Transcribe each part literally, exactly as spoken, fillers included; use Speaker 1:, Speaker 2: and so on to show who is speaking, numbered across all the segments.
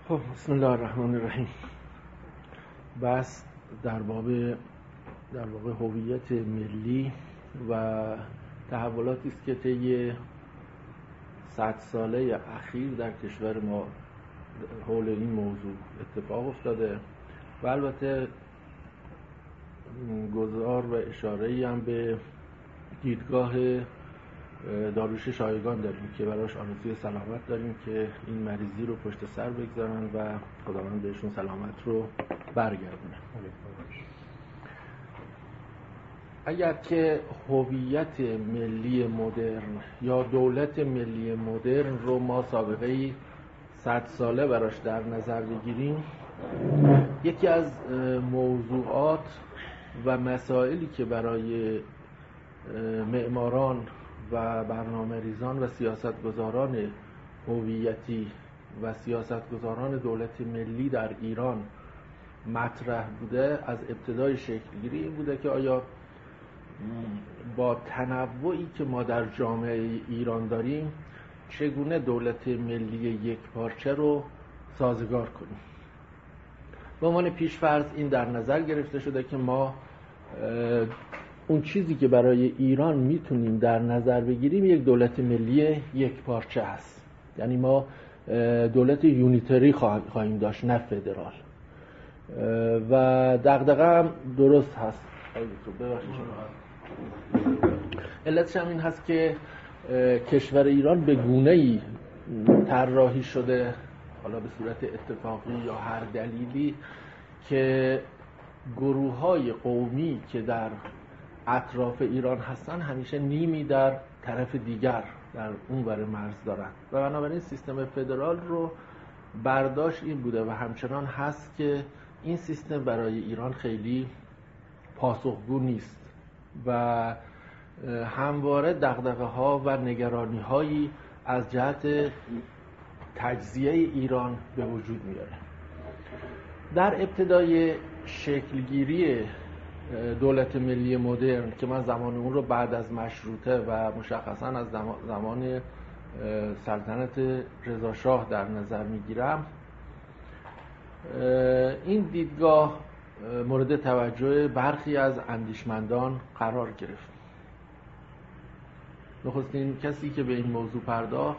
Speaker 1: خب بسم الله الرحمن الرحیم. بس در باب در واقع هویت ملی و تحولاتی است که طی صد ساله اخیر در کشور ما حول این موضوع اتفاق افتاده و البته گذار و اشاره‌ای هم به دیدگاه داریوش شایگان داریم که براش آرزوی سلامت داریم که این مریضی رو پشت سر بگذارن و خداوند بهشون سلامت رو برگردونه. اگر که هویت ملی مدرن یا دولت ملی مدرن رو ما سابقه صد ساله براش در نظر بگیریم، یکی از موضوعات و مسائلی که برای معماران و برنامه‌ریزان و سیاستگزاران هویتی و سیاستگزاران دولت ملی در ایران مطرح بوده از ابتدای شکلگیری این بوده که آیا با تنوعی که ما در جامعه ایران داریم چگونه دولت ملی یکپارچه رو سازگار کنیم. به عنوان پیش‌فرض این در نظر گرفته شده که ما اون چیزی که برای ایران میتونیم در نظر بگیریم یک دولت ملی یکپارچه هست، یعنی ما دولت یونیتری خواهیم داشت نه فدرال. و دغدغه هم درست هست. علتش هم این هست که کشور ایران به گونه‌ای طراحی شده، حالا به صورت اتفاقی یا هر دلیلی، که گروه‌های قومی که در اطراف ایران هستن همیشه نیمی در طرف دیگر در اون ور مرز دارن و بنابراین سیستم فدرال رو برداشت این بوده و همچنان هست که این سیستم برای ایران خیلی پاسخگو نیست و همواره دغدغه‌ها و نگرانی‌هایی از جهت تجزیه ایران به وجود میاره. در ابتدای شکلگیری دولت ملی مدرن که من زمان اون رو بعد از مشروطه و مشخصا از زمان سلطنت رضا شاه در نظر میگیرم، این دیدگاه مورد توجه برخی از اندیشمندان قرار گرفت. نخستین کسی که به این موضوع پرداخت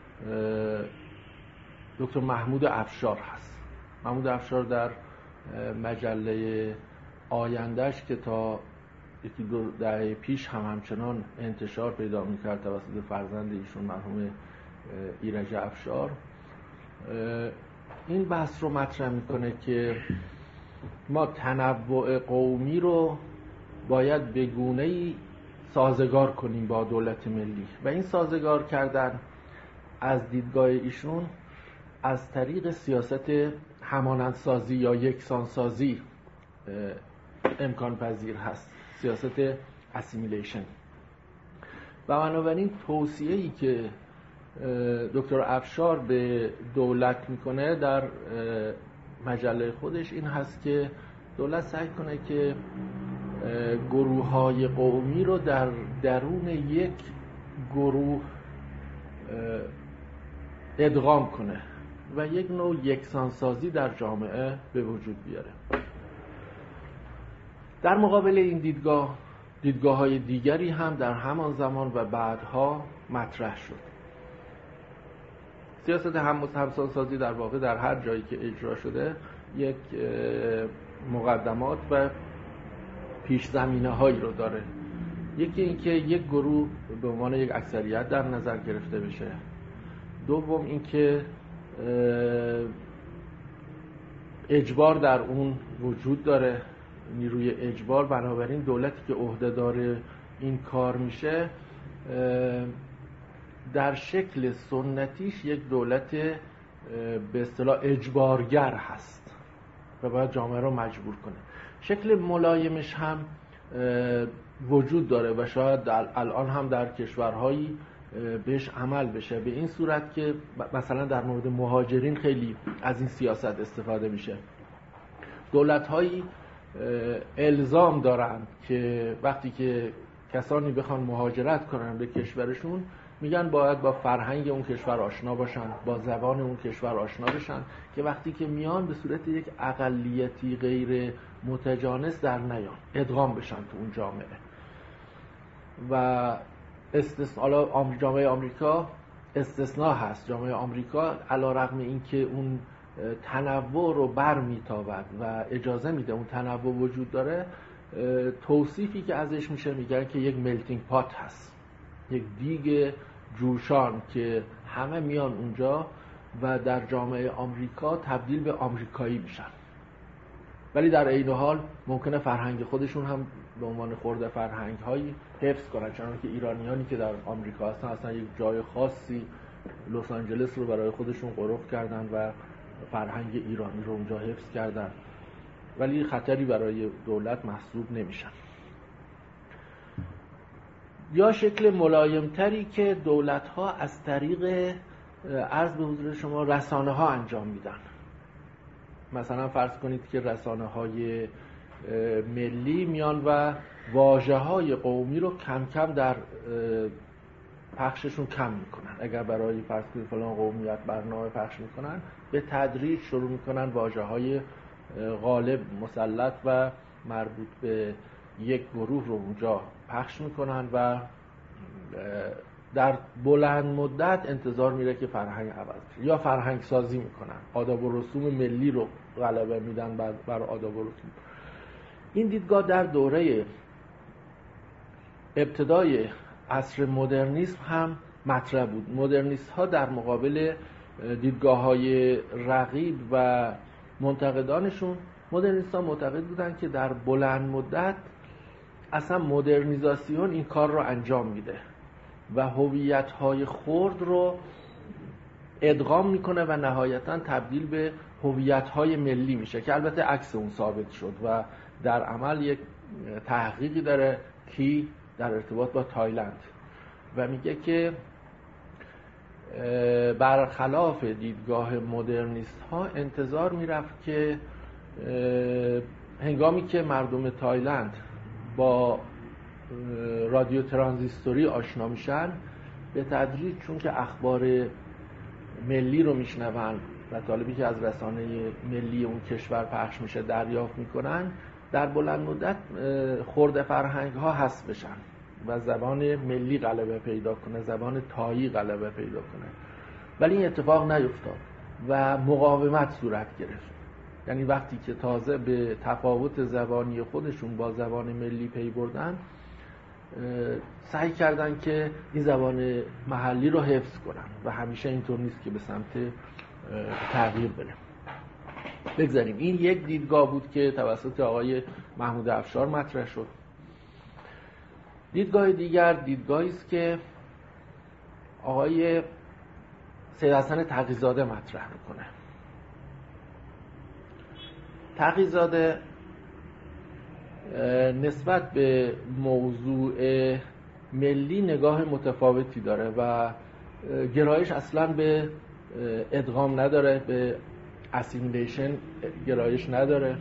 Speaker 1: دکتر محمود افشار هست. محمود افشار در مجله آیندهش که تا یکی دو دهه پیش هم همچنان انتشار پیدا می‌کرد توسط فرزند ایشون مرحوم ایرج افشار، این بحث رو مطرح میکنه که ما تنوع قومی رو باید به گونه‌ای سازگار کنیم با دولت ملی و این سازگار کردن از دیدگاه ایشون از طریق سیاست همانندسازی یا یکسانسازی امکان پذیر هست، سیاست اسیمیلیشن. و بنابراین توصیه‌ای که دکتر افشار به دولت میکنه در مجله خودش این هست که دولت سعی کنه که گروه‌های قومی رو در درون یک گروه ادغام کنه و یک نوع یکسانسازی در جامعه به وجود بیاره. در مقابل این دیدگاه دیدگاه‌های دیگری هم در همان زمان و بعدها مطرح شد. سیاست همسانسازی در واقع در هر جایی که اجرا شده یک مقدمات و پیش زمینه هایی رو داره. یکی اینکه یک گروه به عنوان یک اکثریت در نظر گرفته بشه. دوم اینکه اجبار در اون وجود داره، نیروی اجبار، بنابراین دولتی که عهده‌دار این کار میشه در شکل سنتیش یک دولت به اصطلاح اجبارگر هست و باید جامعه رو مجبور کنه. شکل ملایمش هم وجود داره و شاید الان هم در کشورهایی بهش عمل بشه، به این صورت که مثلا در مورد مهاجرین خیلی از این سیاست استفاده میشه. دولت‌هایی الزام دارن که وقتی که کسانی بخوان مهاجرت کنن به کشورشون میگن باید با فرهنگ اون کشور آشنا باشن، با زبان اون کشور آشنا بشن که وقتی که میان به صورت یک اقلیتی غیر متجانس در نیان، ادغام بشن تو اون جامعه. و استثنا حالا جامعه آمریکا استثناء هست. جامعه آمریکا علیرغم اینکه اون تنوع رو بر میتابد و اجازه میده اون تنوع وجود داره، توصیفی که ازش میشه میگن که یک ملتینگ پات هست، یک دیگ جوشان که همه میان اونجا و در جامعه آمریکا تبدیل به آمریکایی میشن. ولی در عین حال ممکنه فرهنگ خودشون هم به عنوان خرده فرهنگ هایی حفظ کنن، چون که ایرانیانی که در آمریکا هستن اصلا یک جای خاصی لس آنجلس رو برای خودشون قرب کردن و فرهنگ ایرانی رو اونجا حفظ کردن، ولی خطری برای دولت محسوب نمیشن. یا شکل ملایمتری که دولت ها از طریق عرض به حضور شما رسانه ها انجام میدن. مثلا فرض کنید که رسانه های ملی میان و واژه های قومی رو کم کم در پخششون کم میکنن. اگر برای فرض کنید فلان قومیت برنامه پخش میکنن، به تدریج شروع میکنن واژه های غالب مسلط و مربوط به یک گروه رو اونجا پخش میکنن و در بلند مدت انتظار میره که فرهنگ عوض بشه یا فرهنگ سازی میکنن، آداب و رسوم ملی رو غلبه میدن بر, بر آداب و رسوم. این دیدگاه در دوره ابتدای عصر مدرنیسم هم مطرح بود. مدرنیست ها در مقابل دیدگاه های رقیب و منتقدانشون، مدرنیست ها معتقد بودن که در بلند مدت اصلا مدرنیزاسیون این کار رو انجام میده و هویت های خرد رو ادغام میکنه و نهایتا تبدیل به هویت های ملی میشه، که البته عکس اون ثابت شد و در عمل یک تحقیقی داره کی در ارتباط با تایلند و میگه که برخلاف دیدگاه مدرنیست ها انتظار میرفت که هنگامی که مردم تایلند با رادیو ترانزیستوری آشنا میشن، به تدریج چون که اخبار ملی رو میشنون و طالبی که از رسانه ملی اون کشور پخش میشه دریافت میکنن، در بلند مدت خرده فرهنگ ها حذف بشن و زبان ملی غلبه پیدا کنه، زبان تایی غلبه پیدا کنه. ولی این اتفاق نیفتاد و مقاومت صورت گرفت. یعنی وقتی که تازه به تفاوت زبانی خودشون با زبان ملی پی بردن، سعی کردن که این زبان محلی رو حفظ کنن و همیشه اینطور نیست که به سمت تغییر بره. بگذاریم این یک دیدگاه بود که توسط آقای محمود افشار مطرح شد. دیدگاه دیگر دیدگاهی است که آقای سید حسن تقی‌زاده مطرح میکنه. تقی‌زاده نسبت به موضوع ملی نگاه متفاوتی داره و گرایش اصلا به ادغام نداره، به اسیمیلیشن گرایش نداره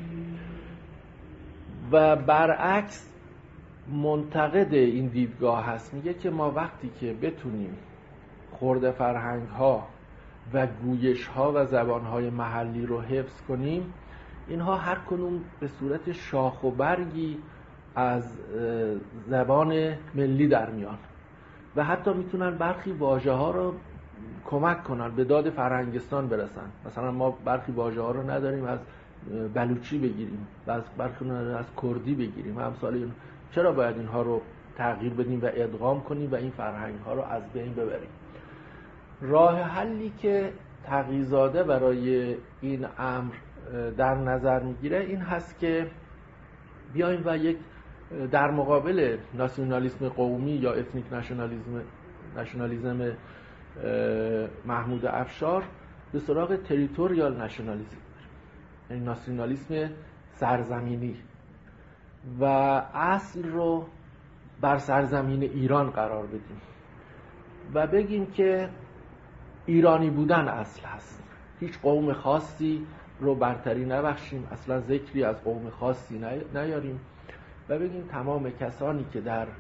Speaker 1: و برعکس منتقد این دیدگاه هست. میگه که ما وقتی که بتونیم خرده فرهنگ ها و گویش ها و زبان های محلی رو حفظ کنیم، اینها هر کنون به صورت شاخ و برگی از زبان ملی در میان و حتی میتونن برخی واژه ها رو کمک کنن به داد فرهنگستان برسن. مثلا ما برخی واژه ها رو نداریم، از بلوچی بگیریم و از برخی از کردی بگیریم و امثال این. چرا باید اینها رو تغییر بدیم و ادغام کنیم و این فرهنگ ها رو از بین ببریم؟ راه حلی که تقی‌زاده برای این امر در نظر میگیره این هست که بیایم و یک در مقابل ناسیونالیسم قومی یا اتنیک ناشنالیسم ناشنالیسم محمود افشار به سراغ تریتوریال ناشنالیسم، یعنی ناسیونالیسم سرزمینی، و اصل رو بر سرزمین ایران قرار بدیم و بگیم که ایرانی بودن اصل هست، هیچ قوم خاصی رو برتری نبخشیم، اصلا ذکری از قوم خاصی نیاریم و بگیم تمام کسانی که در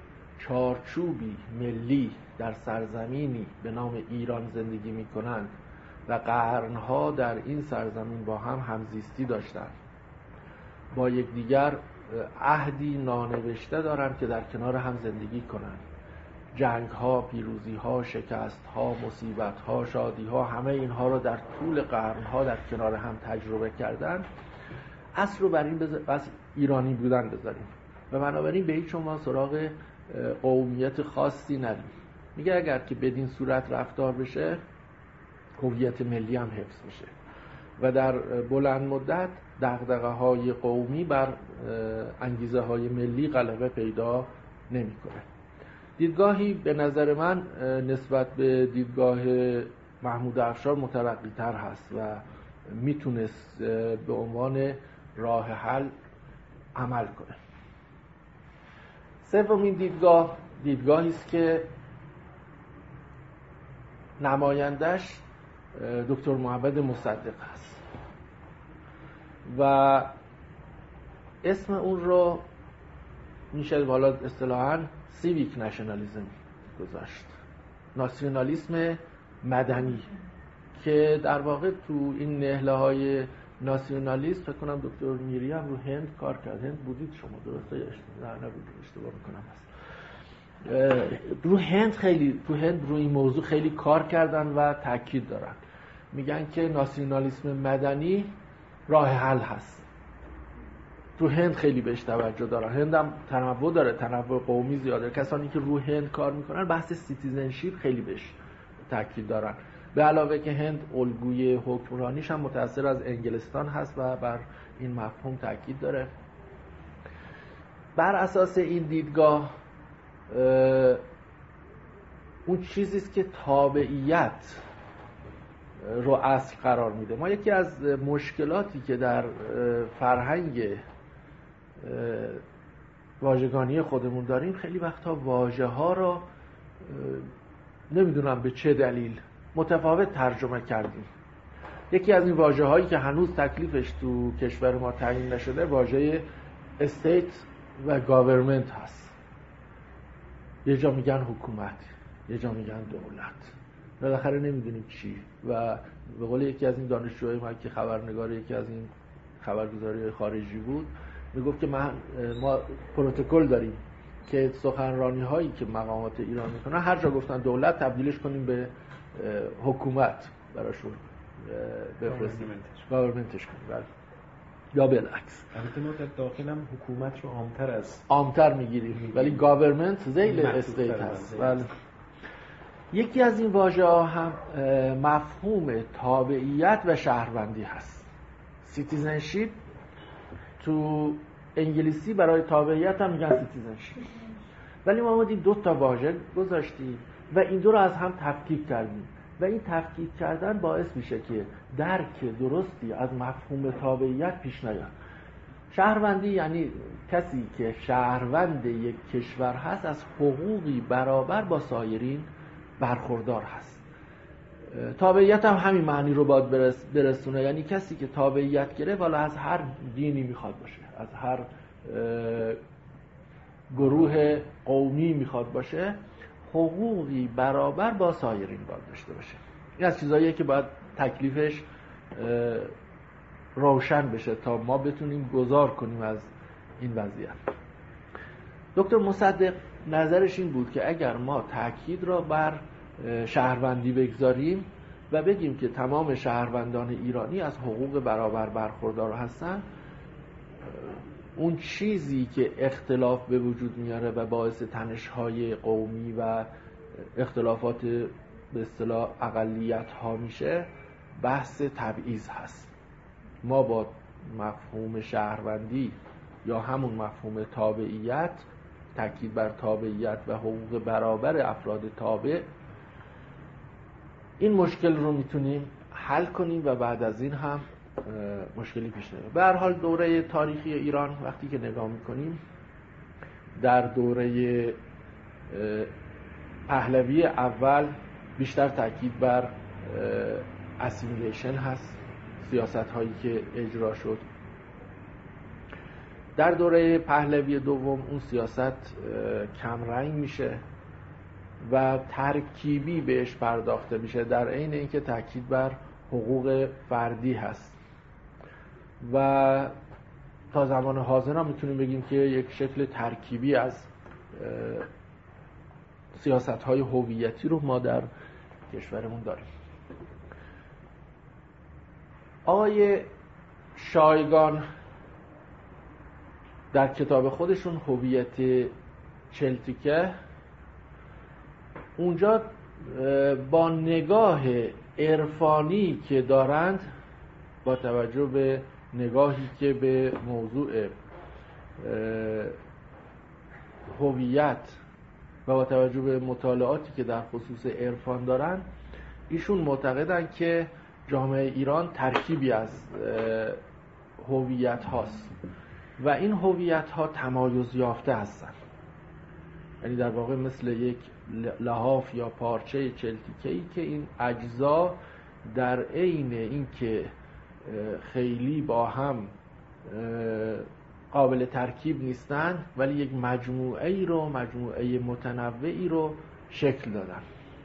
Speaker 1: چارچوبی ملی در سرزمینی به نام ایران زندگی می کنند و قرنها در این سرزمین با هم همزیستی داشتند، با یکدیگر عهدی نانوشته دارند که در کنار هم زندگی کنند. جنگ ها، پیروزی ها، شکست ها، مصیبت ها، شادی ها، همه اینها رو در طول قرنها در کنار هم تجربه کردن. اصل رو بر این بز... بس ایرانی بودن بذاریم و بنابراین به هیچ عنوان سراغ قومیت خاصی نریم. میگه اگر که بدین صورت رفتار بشه هویت ملی هم حفظ میشه و در بلند مدت دغدغه های قومی بر انگیزه های ملی غلبه پیدا نمیکنه. دیدگاهی به نظر من نسبت به دیدگاه محمود افشار مترقی تر هست و میتونست به عنوان راه حل عمل کنه. سومین دیدگاه دیدگاهی است که نمایندش دکتر محمد مصدق هست و اسم اون رو میشه حالا اصطلاحاً سیویک نشنالیسم گذاشت، ناسیونالیسم مدنی، که در واقع تو این نهله های ناسیونالیسم فکر کنم دکتر میری هم رو هند کار کرد. هند بودید شما درسته؟ نه نبودید، اشتباه میکنم هست. رو هند خیلی تو هند رو این موضوع خیلی کار کردن و تاکید دارن، میگن که ناسیونالیسم مدنی راه حل هست. تو هند خیلی بهش توجه دارن. هند هم تنوع داره، تنوع قومی زیاده. کسانی که رو هند کار میکنن بحث سیتیزنشیپ خیلی بهش تاکید دارن. به علاوه که هند الگوی حکمرانیش هم متأثر از انگلستان هست و بر این مفهوم تاکید داره. بر اساس این دیدگاه اون چیزی است که تابعیت رو اصل قرار میده. ما یکی از مشکلاتی که در فرهنگ واژگانی خودمون داریم، خیلی وقتا واژه ها رو نمیدونم به چه دلیل متفاوت ترجمه کردیم. یکی از این واژه هایی که هنوز تکلیفش تو کشور ما تعیین نشده واژه استیت و گاورمنت هست. یه جا میگن حکومت، یه جا میگن دولت، بالاخره نمیدونیم چی. و به قول یکی از این دانشجوهای ما که خبرنگار یکی از این خبرگزاری خارجی بود، میگفت که ما ما پروتکل داریم که سخنرانی هایی که مقامات ایران میکنن هر جا گفتن دولت تبدیلش کنیم به حکومت براشون بفرستیم، گاورمنتش کنیم، یا بالعکس.
Speaker 2: البته ما در داخل هم حکومت رو عامتر از
Speaker 1: عامتر میگیریم ولی گاورمنت ذیل استیت هست. بله. یکی از این واژه ها هم مفهوم تابعیت و شهروندی هست. سیتیزنشیپ تو انگلیسی برای تابعیت هم میگن سیتیزنشیپ، ولی ما اومدیم دو تا واژه گذاشتیم و این دو رو از هم تفکیک کردیم و این تفکیک کردن باعث میشه که درک درستی از مفهوم تابعیت پیش نیاد. شهروندی یعنی کسی که شهروند یک کشور هست از حقوقی برابر با سایرین برخوردار هست. تابعیت هم همین معنی رو باید برس برسونه، یعنی کسی که تابعیت گرفت والا از هر دینی میخواد باشه، از هر گروه قومی میخواد باشه، حقوقی برابر با سایرین باید داشته باشه. این از چیزاییه که باید تکلیفش روشن بشه تا ما بتونیم گذار کنیم از این وضعیت. دکتر مصدق نظرش این بود که اگر ما تاکید را بر شهروندی بگذاریم و بگیم که تمام شهروندان ایرانی از حقوق برابر برخوردار هستن، اون چیزی که اختلاف به وجود میاره و باعث تنش‌های قومی و اختلافات به اصطلاح اقلیت ها میشه، بحث تبعیض هست. ما با مفهوم شهروندی یا همون مفهوم تابعیت، تاکید بر تابعیت و حقوق برابر افراد تابع، این مشکل رو میتونیم حل کنیم و بعد از این هم مشکلی پیش نمیاد. به هر حال دوره تاریخی ایران وقتی که نگاه میکنیم، در دوره پهلوی اول بیشتر تاکید بر اسیمیلیشن هست، سیاست هایی که اجرا شد. در دوره پهلوی دوم اون سیاست کمرنگ میشه و ترکیبی بهش پرداخته میشه، در عین اینکه تاکید بر حقوق فردی هست. و تا زمان حاضر هم میتونیم بگیم که یک شکل ترکیبی از سیاست‌های هویتی رو ما در کشورمون داریم. آقای شایگان در کتاب خودشون هویت چلتیکه، اونجا با نگاه عرفانی که دارند، با توجه به نگاهی که به موضوع هویت و با توجه به مطالعاتی که در خصوص عرفان دارن، ایشون معتقدن که جامعه ایران ترکیبی از هویت هاست و این هویت ها تمایز یافته هستن. یعنی در واقع مثل یک لحاف یا پارچه چلتیکه‌ای که این اجزا در عین اینکه خیلی با هم قابل ترکیب نیستن، ولی یک مجموعه ای رو مجموعه متنوعی رو شکل دادن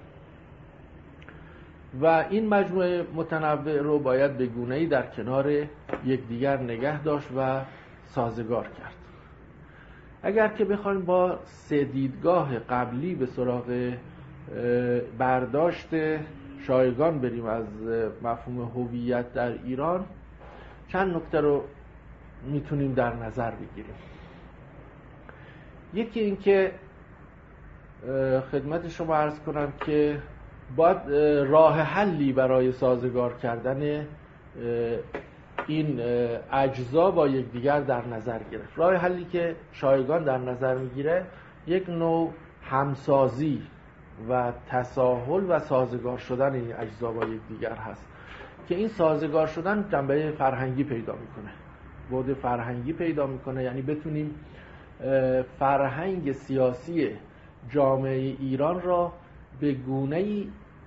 Speaker 1: و این مجموعه متنوع رو باید به گونه‌ای در کنار یکدیگر نگه داشت و سازگار کرد. اگر که بخوایم با سه دیدگاه قبلی به سراغ برداشت شایگان بریم از مفهوم هویت در ایران، چند نکته رو میتونیم در نظر بگیریم. یکی این که خدمت شما عرض کنم که باید راه حلی برای سازگار کردن این اجزا با یکدیگر در نظر گرفت. راه حلی که شایگان در نظر میگیره یک نوع همسازی و تساهل و سازگار شدن این اجزا با یکدیگر هست که این سازگار شدن جنبه فرهنگی پیدا میکنه، بعد فرهنگی پیدا میکنه. یعنی بتونیم فرهنگ سیاسی جامعه ایران را به گونه‌ای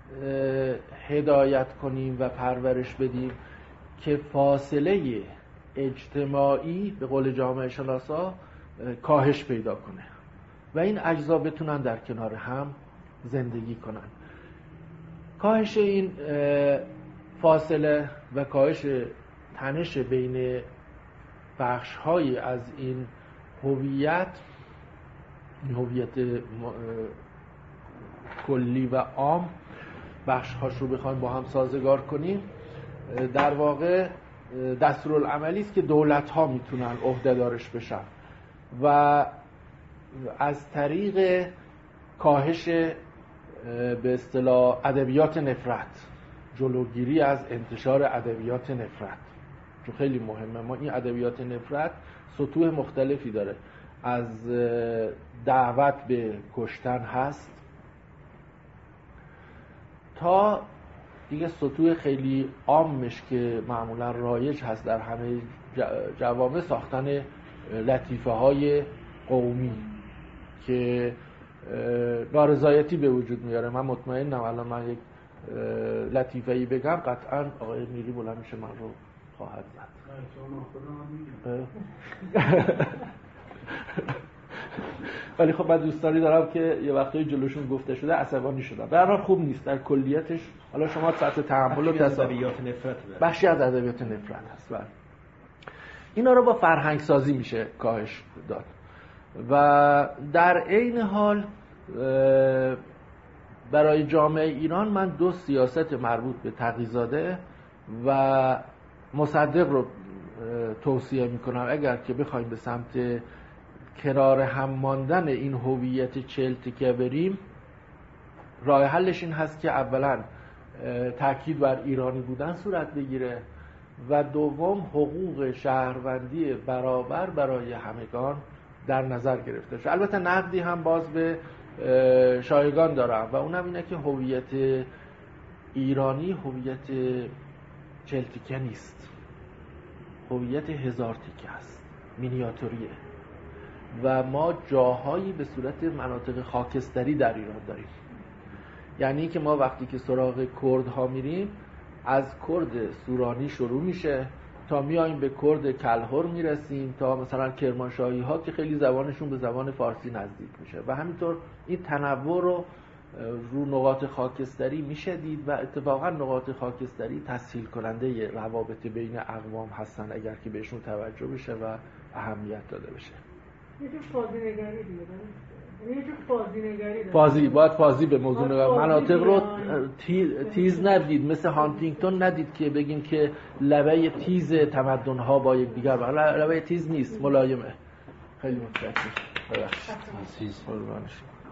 Speaker 1: هدایت کنیم و پرورش بدیم که فاصله اجتماعی به قول جامعه شناسا کاهش پیدا کنه و این اجزا بتونن در کنار هم زندگی کنن. کاهش این فاصله و کاهش تنش بین بخش‌های از این هویت، هویت کلی و عام، بخش‌هاش رو بخوایم با هم سازگار کنیم، در واقع دستورالعملی است که دولت‌ها میتونن عهده‌دارش بشن و از طریق کاهش به اصطلاح ادبیات نفرت، جلوگیری از انتشار ادبیات نفرت، چون خیلی مهمه. ما این ادبیات نفرت سطوح مختلفی داره، از دعوت به کشتن هست تا دیگه سطوح خیلی عامش که معمولا رایج هست در همه جوامع، ساختن لطیفه های قومی که نارضایتی به وجود میاره. من مطمئنم الان من یک لطیفه‌ای بگم قطعا آقای میری بلند میشه من رو خواهد زد. ولی خب من دوستانی دارم که یه وقتایی جلوشون گفته شده عصبانی شدم. به هر حال خوب نیست در کلیتش. حالا شما سطح تحمل و
Speaker 2: ادبیات نفرت
Speaker 1: بخشی از ادبیات نفرت هست. بله. اینا رو با فرهنگ سازی میشه کاهش داد و در عین حال برای جامعه ایران من دو سیاست مربوط به تقی‌زاده و مصدق رو توصیه میکنم. اگر که بخوایم به سمت کنار هم ماندن این هویت چلتیکه بریم، راه حلش این هست که اولا تاکید بر ایرانی بودن صورت بگیره و دوم حقوق شهروندی برابر برای همگان در نظر گرفته شه. البته نقدی هم باز به شایگان دارم و اونم اینه که هویت ایرانی هویت چلتیکه نیست، هویت هزار تیکه است، مینیاتوریه و ما جاهایی به صورت مناطق خاکستری در ایران داریم. یعنی که ما وقتی که سراغ کردها میریم، از کرد سورانی شروع میشه تا میایم به کرد کلهر میرسیم، تا مثلا کرمانشاهی ها که خیلی زبانشون به زبان فارسی نزدیک میشه و همینطور این تنوع رو رو نقاط خاکستری میشه دید و اتفاقا نقاط خاکستری تسهیل کننده روابط بین اقوام هستن اگر که بهشون توجه بشه و اهمیت داده بشه.
Speaker 3: یه جور فازی نگری دیگه، یه جور فازی نگری
Speaker 1: فازی باید فازی به موضوع نگاه، مناطق رو تیز ندید، مثل هانتینگتون ندید که بگیم که لبه تیز تمدن ها با یک دیگر، لبه تیز نیست، ملایمه. خیلی متشکرم. ببخشید. تیز قربانش.